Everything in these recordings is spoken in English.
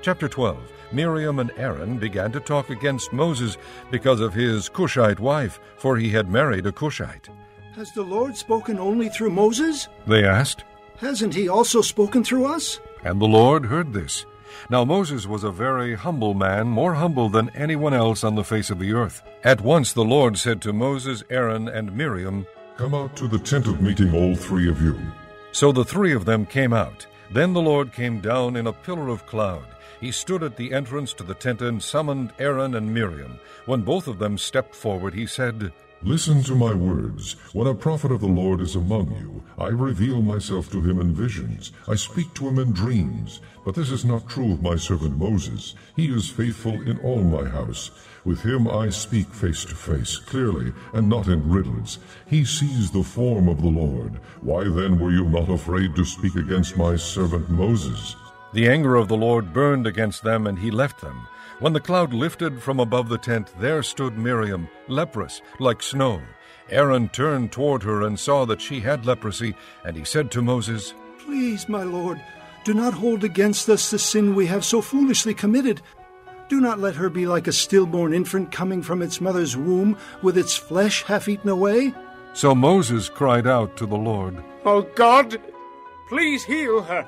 Chapter 12. Miriam and Aaron began to talk against Moses because of his Cushite wife, for he had married a Cushite. Has the Lord spoken only through Moses? They asked. Hasn't he also spoken through us? And the Lord heard this. Now Moses was a very humble man, more humble than anyone else on the face of the earth. At once the Lord said to Moses, Aaron, and Miriam, "Come out to the tent of meeting, all three of you." So the three of them came out. Then the Lord came down in a pillar of cloud. He stood at the entrance to the tent and summoned Aaron and Miriam. When both of them stepped forward, he said, "Listen to my words. When a prophet of the Lord is among you, I reveal myself to him in visions. I speak to him in dreams. But this is not true of my servant Moses. He is faithful in all my house. With him I speak face to face, clearly, and not in riddles. He sees the form of the Lord. Why then were you not afraid to speak against my servant Moses?" The anger of the Lord burned against them, and he left them. When the cloud lifted from above the tent, there stood Miriam, leprous, like snow. Aaron turned toward her and saw that she had leprosy, and he said to Moses, Please, my Lord, do not hold against us the sin we have so foolishly committed. Do not let her be like a stillborn infant coming from its mother's womb, with its flesh half eaten away. So Moses cried out to the Lord, "O God, please heal her."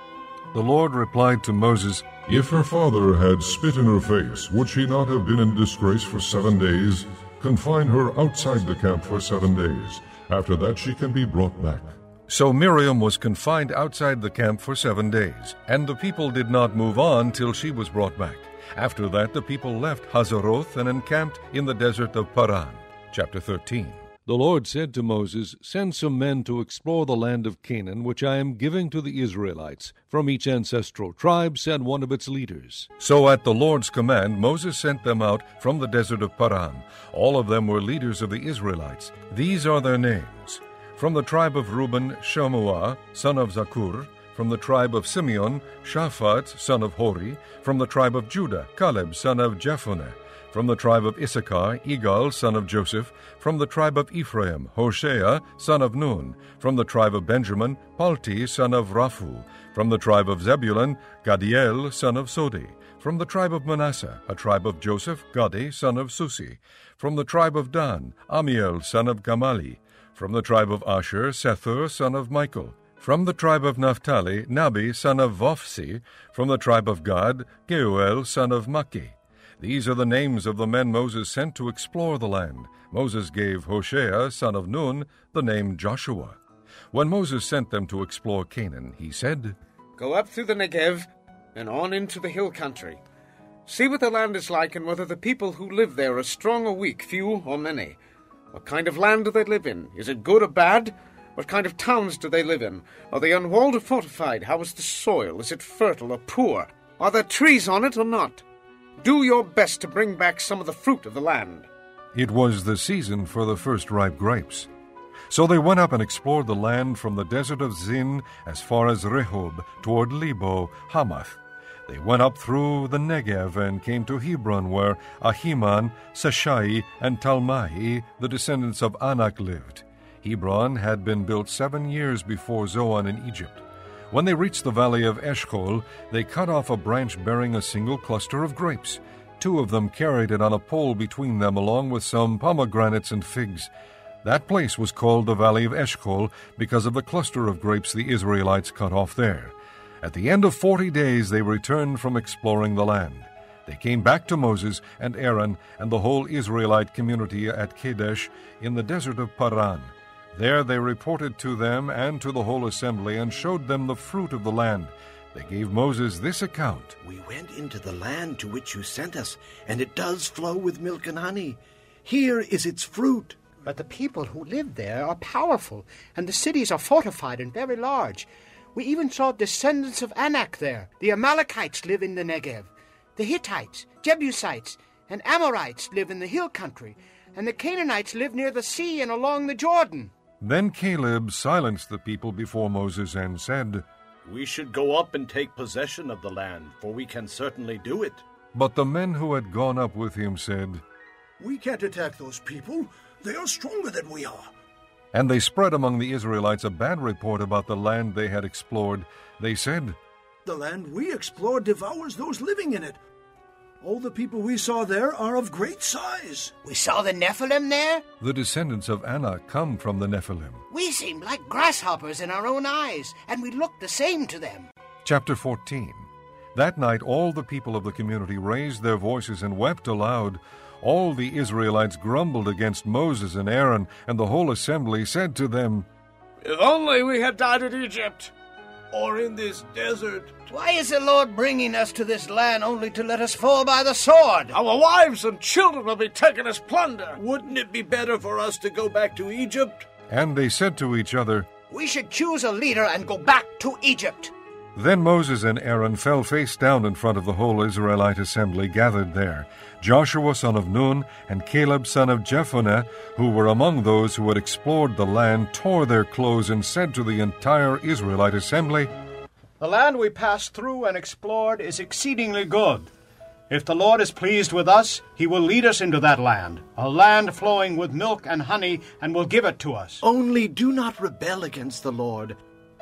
The Lord replied to Moses, "If her father had spit in her face, would she not have been in disgrace for 7 days? Confine her outside the camp for 7 days. After that she can be brought back." So Miriam was confined outside the camp for 7 days, and the people did not move on till she was brought back. After that the people left Hazeroth and encamped in the desert of Paran. Chapter 13. The Lord said to Moses, "Send some men to explore the land of Canaan, which I am giving to the Israelites. From each ancestral tribe send one of its leaders." So at the Lord's command Moses sent them out from the desert of Paran. All of them were leaders of the Israelites. These are their names. From the tribe of Reuben, Shammua, son of Zakur. From the tribe of Simeon, Shaphat, son of Hori. From the tribe of Judah, Caleb, son of Jephunneh. From the tribe of Issachar, Igal, son of Joseph. From the tribe of Ephraim, Hoshea, son of Nun. From the tribe of Benjamin, Palti, son of Raphu. From the tribe of Zebulun, Gadiel, son of Sodi. From the tribe of Manasseh, a tribe of Joseph, Gadi, son of Susi. From the tribe of Dan, Amiel, son of Gamali. From the tribe of Asher, Sethur, son of Michael. From the tribe of Naphtali, Nabi, son of Vophsi. From the tribe of Gad, Geuel, son of Maki. These are the names of the men Moses sent to explore the land. Moses gave Hoshea, son of Nun, the name Joshua. When Moses sent them to explore Canaan, he said, "Go up through the Negev and on into the hill country. See what the land is like and whether the people who live there are strong or weak, few or many. What kind of land do they live in? Is it good or bad? What kind of towns do they live in? Are they unwalled or fortified? How is the soil? Is it fertile or poor? Are there trees on it or not? Do your best to bring back some of the fruit of the land." It was the season for the first ripe grapes. So they went up and explored the land from the desert of Zin as far as Rehob, toward Lebo, Hamath. They went up through the Negev and came to Hebron, where Ahiman, Seshai, and Talmai, the descendants of Anak, lived. Hebron had been built 7 years before Zoan in Egypt. When they reached the valley of Eshcol, they cut off a branch bearing a single cluster of grapes. 2 of them carried it on a pole between them, along with some pomegranates and figs. That place was called the Valley of Eshcol because of the cluster of grapes the Israelites cut off there. At the end of 40 days they returned from exploring the land. They came back to Moses and Aaron and the whole Israelite community at Kadesh in the desert of Paran. There they reported to them and to the whole assembly and showed them the fruit of the land. They gave Moses this account. "We went into the land to which you sent us, and it does flow with milk and honey. Here is its fruit." But the people who live there are powerful, and the cities are fortified and very large. We even saw descendants of Anak there. The Amalekites live in the Negev. The Hittites, Jebusites, and Amorites live in the hill country, and the Canaanites live near the sea and along the Jordan. Then Caleb silenced the people before Moses and said, "We should go up and take possession of the land, for we can certainly do it." But the men who had gone up with him said, We can't attack those people. They are stronger than we are. And they spread among the Israelites a bad report about the land they had explored. They said, The land we explored devours those living in it. All the people we saw there are of great size. We saw the Nephilim there? The descendants of Anak come from the Nephilim. We seemed like grasshoppers in our own eyes, and we looked the same to them. Chapter 14. That night all the people of the community raised their voices and wept aloud. All the Israelites grumbled against Moses and Aaron, and the whole assembly said to them, "If only we had died in Egypt, Or in this desert. Why is the Lord bringing us to this land only to let us fall by the sword? our wives and children will be taken as plunder." Wouldn't it be better for us to go back to Egypt? And they said to each other, We should choose a leader and go back to Egypt. Then Moses and Aaron fell face down in front of the whole Israelite assembly gathered there. Joshua son of Nun and Caleb son of Jephunneh, who were among those who had explored the land, tore their clothes and said to the entire Israelite assembly, The land we passed through and explored is exceedingly good. If the Lord is pleased with us, he will lead us into that land, a land flowing with milk and honey, and will give it to us. Only do not rebel against the Lord,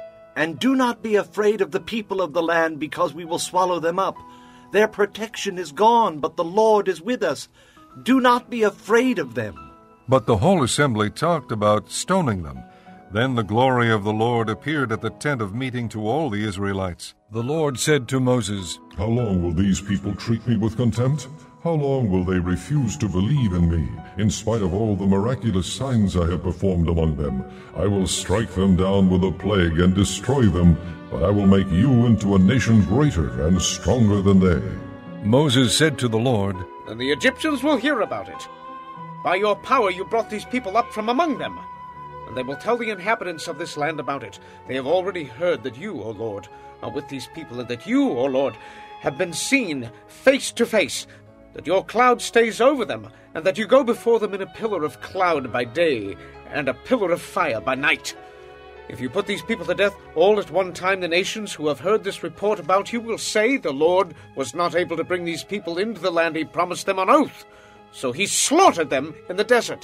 and do not be afraid of the people of the land, because we will swallow them up. Their protection is gone, but the Lord is with us. Do not be afraid of them. But the whole assembly talked about stoning them. Then the glory of the Lord appeared at the tent of meeting to all the Israelites. The Lord said to Moses, How long will these people treat me with contempt? How long will they refuse to believe in me, in spite of all the miraculous signs I have performed among them? I will strike them down with a plague and destroy them, but I will make you into a nation greater and stronger than they. Moses said to the Lord, "And the Egyptians will hear about it. By your power you brought these people up from among them, and they will tell the inhabitants of this land about it. They have already heard that you, O Lord, are with these people, and that you, O Lord, have been seen face to face, that your cloud stays over them, and that you go before them in a pillar of cloud by day and a pillar of fire by night. If you put these people to death all at one time, the nations who have heard this report about you will say the Lord was not able to bring these people into the land he promised them on oath, so he slaughtered them in the desert.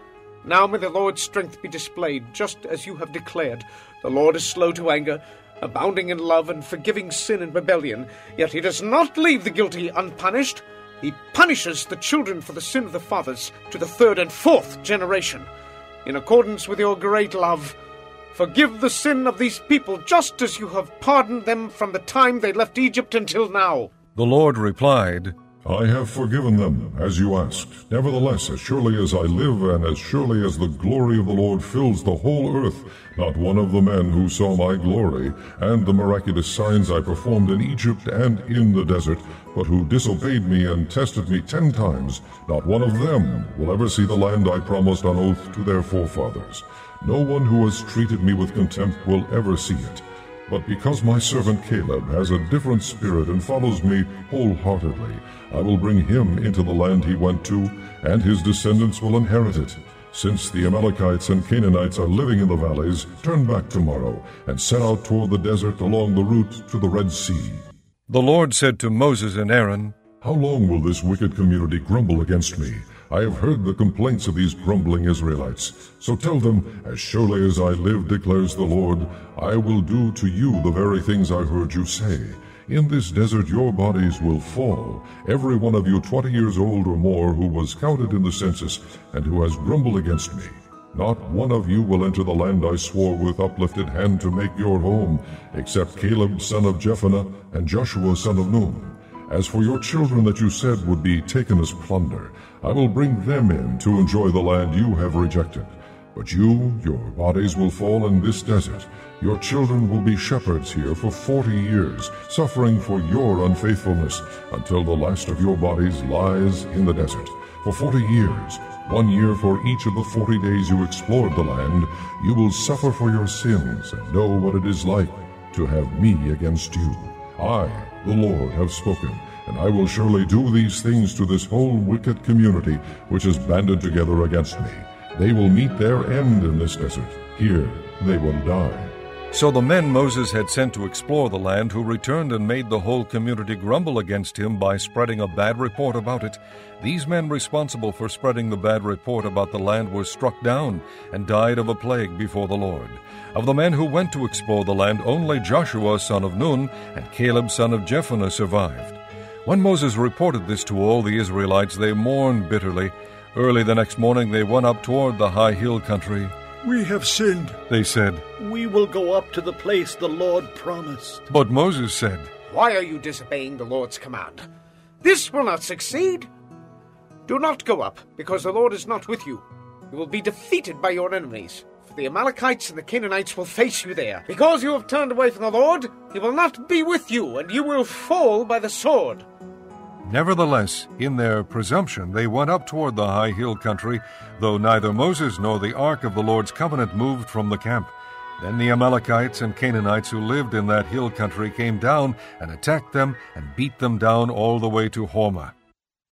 Now may the Lord's strength be displayed, just as you have declared. The Lord is slow to anger, abounding in love, and forgiving sin and rebellion, yet he does not leave the guilty unpunished. He punishes the children for the sin of the fathers to the 3rd and 4th generation. In accordance with your great love, forgive the sin of these people, just as you have pardoned them from the time they left Egypt until now." The Lord replied, I have forgiven them, as you asked. Nevertheless, as surely as I live, and as surely as the glory of the Lord fills the whole earth, not one of the men who saw my glory, and the miraculous signs I performed in Egypt and in the desert, but who disobeyed me and tested me 10 times, not one of them will ever see the land I promised on oath to their forefathers. No one who has treated me with contempt will ever see it. But because my servant Caleb has a different spirit and follows me wholeheartedly, I will bring him into the land he went to, and his descendants will inherit it. Since the Amalekites and Canaanites are living in the valleys, turn back tomorrow, and set out toward the desert along the route to the Red Sea. The Lord said to Moses and Aaron, How long will this wicked community grumble against me? I have heard the complaints of these grumbling Israelites. So tell them, as surely as I live, declares the Lord, I will do to you the very things I heard you say. In this desert your bodies will fall, every one of you 20 years old or more who was counted in the census and who has grumbled against me. Not one of you will enter the land I swore with uplifted hand to make your home, except Caleb son of Jephunneh and Joshua son of Nun. As for your children that you said would be taken as plunder, I will bring them in to enjoy the land you have rejected. But you, your bodies will fall in this desert. Your children will be shepherds here for 40 years, suffering for your unfaithfulness, until the last of your bodies lies in the desert. For 40 years, 1 year for each of the 40 days you explored the land, you will suffer for your sins and know what it is like to have me against you. I, the Lord, have spoken, and I will surely do these things to this whole wicked community which is banded together against me. They will meet their end in this desert. Here they will die. So the men Moses had sent to explore the land, who returned and made the whole community grumble against him by spreading a bad report about it, these men responsible for spreading the bad report about the land were struck down and died of a plague before the Lord. Of the men who went to explore the land, only Joshua son of Nun and Caleb son of Jephunneh survived. When Moses reported this to all the Israelites, they mourned bitterly. Early the next morning they went up toward the high hill country. We have sinned, They said. We will go up to the place the Lord promised. But Moses said, Why are you disobeying the Lord's command? This will not succeed. Do not go up, because the Lord is not with you. You will be defeated by your enemies, for the Amalekites and the Canaanites will face you there. Because you have turned away from the Lord, he will not be with you, and you will fall by the sword. Nevertheless, in their presumption, they went up toward the high hill country, though neither Moses nor the ark of the Lord's covenant moved from the camp. Then the Amalekites and Canaanites who lived in that hill country came down and attacked them and beat them down all the way to Hormah.